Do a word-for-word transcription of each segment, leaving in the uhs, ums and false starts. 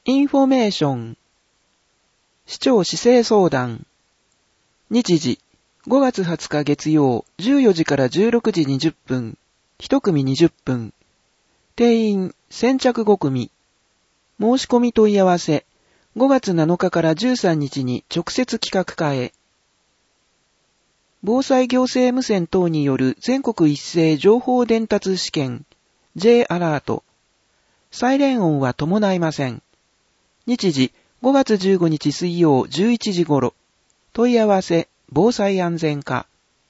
インフォメーション。市長市政相談。日時、ごがつはつか月曜、じゅうよじからじゅうろくじにじゅっぷん、一組にじゅっぷん。定員、先着ごくみ。申し込み問い合わせ、ごがつなのかからじゅうさんにちに直接企画課へ。防災行政無線等による全国一斉情報伝達試験、J アラート。サイレン音は伴いません。日時、ごがつじゅうごにち水曜じゅういちじ頃。問い合わせ、防災安全課。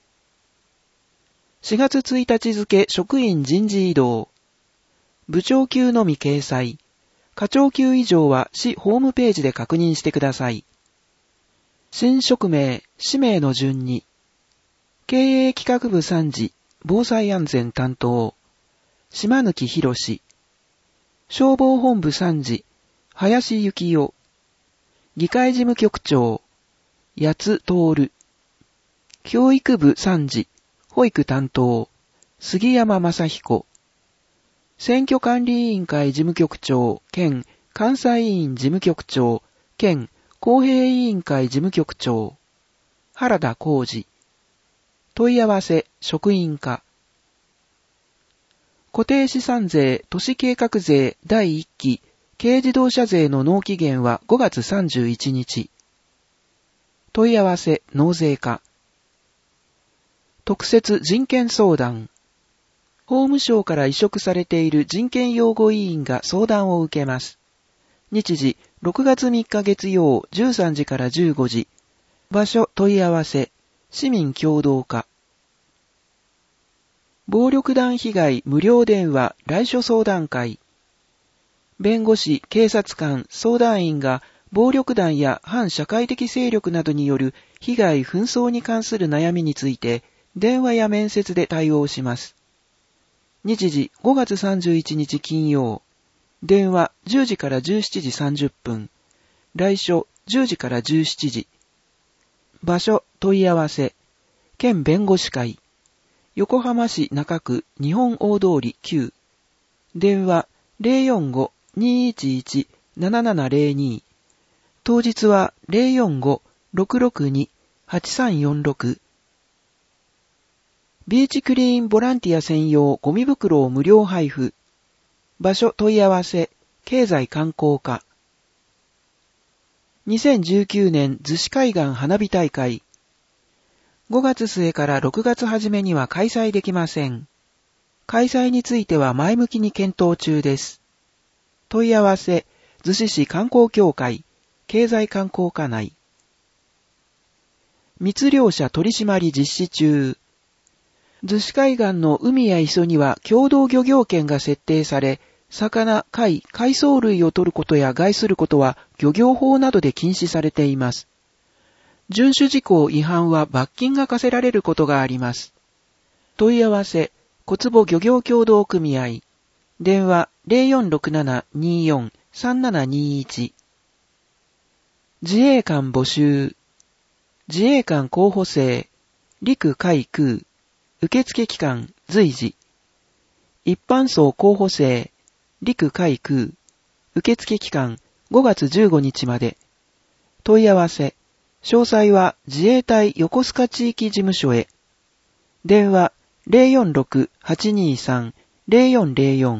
しがつついたち付職員人事異動。部長級のみ掲載。課長級以上は市ホームページで確認してください。新職名、氏名の順に。経営企画部さん次、防災安全担当。島貫博士。消防本部さん次、林幸代。議会事務局長、八津徹。教育部さん次、保育担当、杉山正彦。選挙管理委員会事務局長兼監査委員事務局長兼公平委員会事務局長、原田浩二。問い合わせ、職員課。固定資産税、都市計画税だいいっき、軽自動車税の納期限はごがつさんじゅういちにち。問い合わせ、納税課。特設人権相談。法務省から委嘱されている人権擁護委員が相談を受けます。日時、ろくがつみっか月曜じゅうさんじからじゅうごじ。場所問い合わせ、市民協同課。暴力団被害無料電話来所相談会。弁護士、警察官、相談員が暴力団や反社会的勢力などによる被害紛争に関する悩みについて電話や面接で対応します。日時ごがつさんじゅういちにち金曜。電話じゅうじからじゅうしちじさんじゅっぷん。来所じゅうじからじゅうしちじ。場所問い合わせ。県弁護士会。横浜市中区日本大通りきゅう。電話 ゼロよんご にーいちいち ななななゼロに。当日は ゼロよんご ろくろくに はちさんよんろく。ビーチクリーンボランティア専用ゴミ袋を無料配布。場所問い合わせ、経済観光課。にせんじゅうきゅうねん逗子海岸花火大会。ごがつ末からろくがつ初めには開催できません。開催については前向きに検討中です。問い合わせ、逗子市観光協会、経済観光課内。密漁者取締り実施中。逗子海岸の海や磯には共同漁業権が設定され、魚、貝、海藻類を取ることや害することは漁業法などで禁止されています。遵守事項違反は罰金が課せられることがあります。問い合わせ、小坪漁業協同組合。電話 ゼロよんろくなな にーよん さんななにーいち。自衛官募集。自衛官候補生。陸海空。受付期間随時。一般層候補生。陸海空。受付期間ごがつじゅうごにちまで。問い合わせ。詳細は自衛隊横須賀地域事務所へ。電話 ゼロよんろく はちにーさん ゼロよんゼロよん。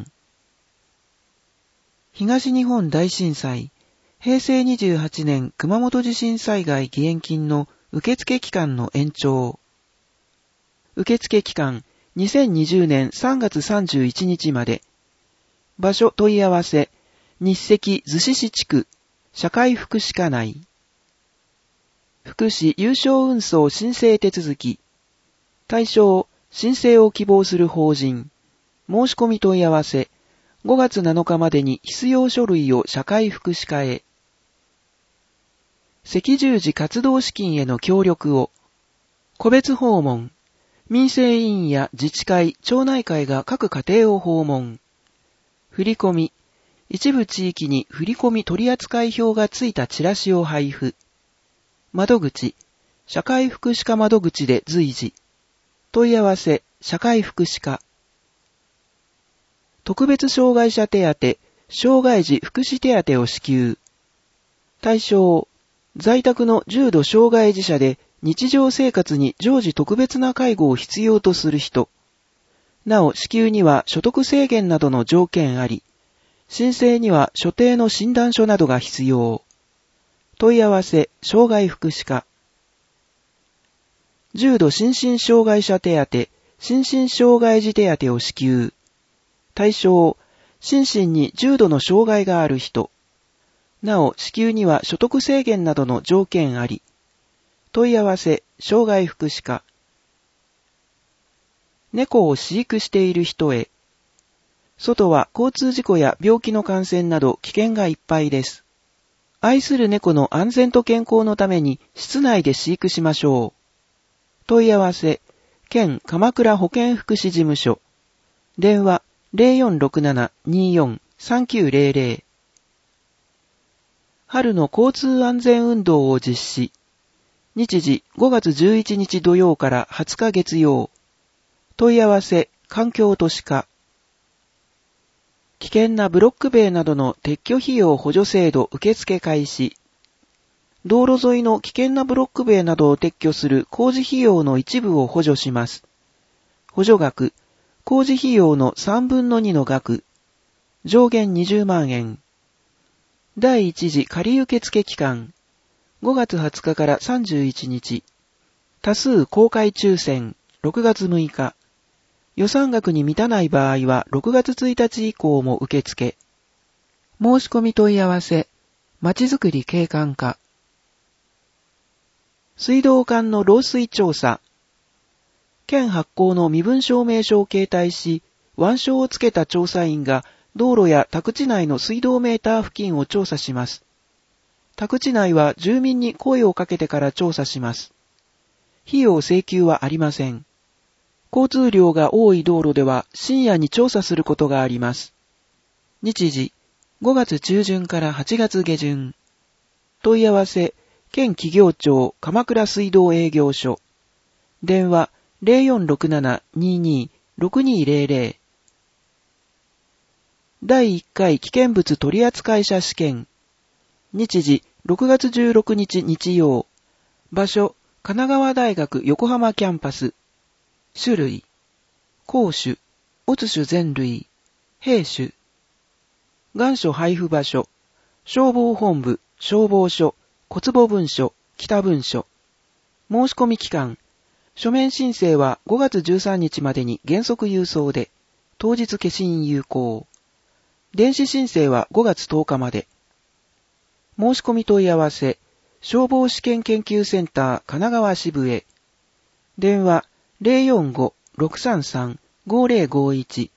東日本大震災、へいせいにじゅうはちねん熊本地震災害義援金の受付期間の延長。受付期間にせんにじゅうねんさんがつさんじゅういちにちまで。場所問い合わせ、日赤逗子市地区、社会福祉課内。福祉有償運送申請手続き。対象、申請を希望する法人。申し込み問い合わせ。ごがつなのかまでに必要書類を社会福祉課へ。赤十字活動資金への協力を。個別訪問。民生委員や自治会、町内会が各家庭を訪問。振り込み。一部地域に振り込み取扱表がついたチラシを配布。窓口。社会福祉課窓口で随時。問い合わせ、社会福祉課。特別障害者手当、 障害児福祉手当を支給。対象、在宅の重度障害児者で日常生活に常時特別な介護を必要とする人。なお、支給には所得制限などの条件あり、申請には所定の診断書などが必要。問い合わせ、障害福祉課。重度心身障害者手当、心身障害児手当を支給。対象、心身に重度の障害がある人。なお、支給には所得制限などの条件あり。問い合わせ、障害福祉課。猫を飼育している人へ。外は交通事故や病気の感染など危険がいっぱいです。愛する猫の安全と健康のために室内で飼育しましょう。問い合わせ、県鎌倉保健福祉事務所。電話 ゼロよんろくなな にーよん さんきゅうゼロゼロ。春の交通安全運動を実施。日時ごがつじゅういちにち土曜からはつか月曜。問い合わせ、環境都市課。危険なブロック塀などの撤去費用補助制度受付開始。道路沿いの危険なブロック塀などを撤去する工事費用の一部を補助します。補助額、工事費用のさんぶんのにの額。上限にじゅうまんえん。第一次仮受付期間。ごがつはつかからさんじゅういちにち。多数公開抽選、ろくがつむいか。予算額に満たない場合はろくがつついたち以降も受付。申し込み問い合わせ、まちづくり景観課。水道管の漏水調査。県発行の身分証明書を携帯し、腕章をつけた調査員が道路や宅地内の水道メーター付近を調査します。宅地内は住民に声をかけてから調査します。費用請求はありません。交通量が多い道路では深夜に調査することがあります。日時、ごがつちゅうじゅんからはちがつげじゅん。問い合わせ、県企業庁鎌倉水道営業所。電話 ゼロよんろくなな にーにー ろくにーゼロゼロ。だいいっかい危険物取扱者試験。日時、ろくがつじゅうろくにち日曜。場所、神奈川大学横浜キャンパス。種類、公種、オツ種全類、兵種。願書配布場所、消防本部、消防署、小坪分署、北分署。申し込み期間、書面申請はごがつじゅうさんにちまでに原則郵送で、当日消印有効。電子申請はごがつとおかまで。申し込み問い合わせ、消防試験研究センター神奈川支部へ。電話 ゼロよんご ろくさんさん ごゼロごいち。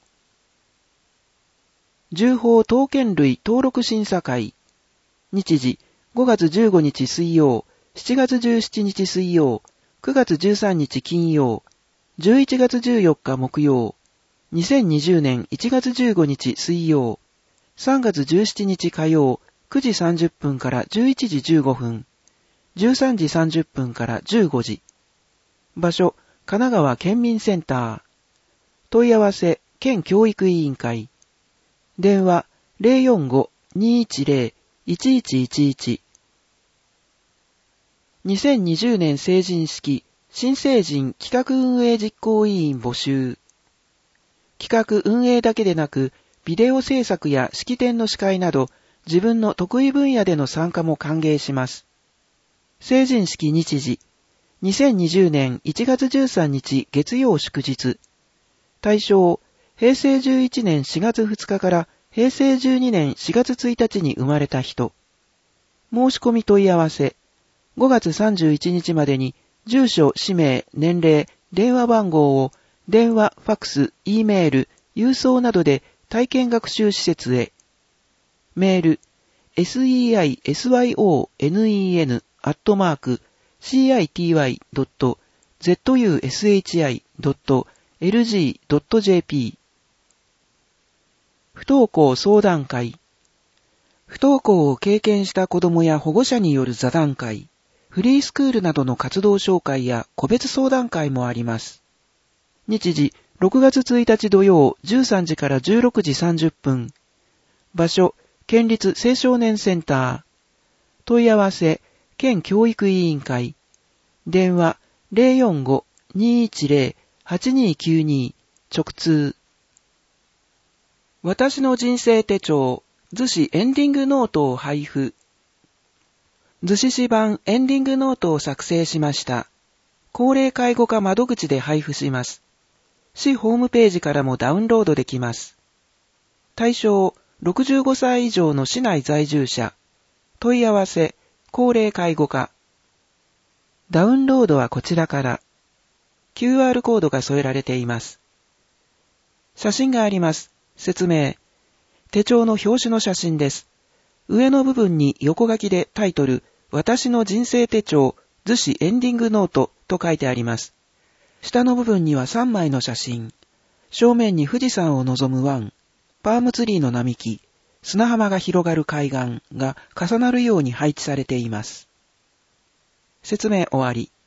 住法刀剣類登録審査会。日時、ごがつじゅうごにち水曜、しちがつじゅうしちにち水曜、くがつじゅうさんにち金曜、じゅういちがつじゅうよっか木曜、にせんにじゅうねんいちがつじゅうごにち水曜、さんがつじゅうしちにち火曜、くじさんじゅっぷんからじゅういちじじゅうごふん、じゅうさんじさんじゅっぷんからじゅうごじ。場所、神奈川県民センター。問い合わせ、県教育委員会。電話 ゼロよんご にーいちゼロ いちいちいちいち。にせんにじゅうねん成人式、新成人企画運営実行委員募集。企画運営だけでなく、ビデオ制作や式典の司会など、自分の得意分野での参加も歓迎します。成人式日時、にせんにじゅうねんいちがつじゅうさんにち月曜祝日。対象、へいせいじゅういちねんしがつふつかからへいせいじゅうにねんしがつついたちに生まれた人。申し込み問い合わせ、ごがつさんじゅういちにちまでに住所、氏名、年齢、電話番号を電話、ファクス、Eメール、郵送などで体験学習施設へ。メール、セイスヨネン アットマーク シーアイティーワイ ドット ゼットユーエスエイチアイ ドット エルジー ドット ジェーピー。不登校相談会。不登校を経験した子どもや保護者による座談会、フリースクールなどの活動紹介や個別相談会もあります。日時、ろくがつついたち土曜じゅうさんじからじゅうろくじさんじゅっぷん。 場所、県立青少年センター。問い合わせ、県教育委員会。電話、ゼロよんご にーいちゼロ はちにーきゅうに直通。私の人生手帳、図紙エンディングノートを配布。図紙紙版エンディングノートを作成しました。高齢介護課窓口で配布します。市ホームページからもダウンロードできます。対象、ろくじゅうごさい以上の市内在住者。問い合わせ、高齢介護課。ダウンロードはこちらから。キューアール コードが添えられています。写真があります。説明。手帳の表紙の写真です。上の部分に横書きでタイトル、私の人生手帳、図紙エンディングノートと書いてあります。下の部分にはさんまいの写真。正面に富士山を望む湾、パームツリーの並木、砂浜が広がる海岸が重なるように配置されています。説明終わり。